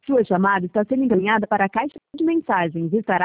Sua chamada está sendo encaminhada para a caixa de mensagens. Estará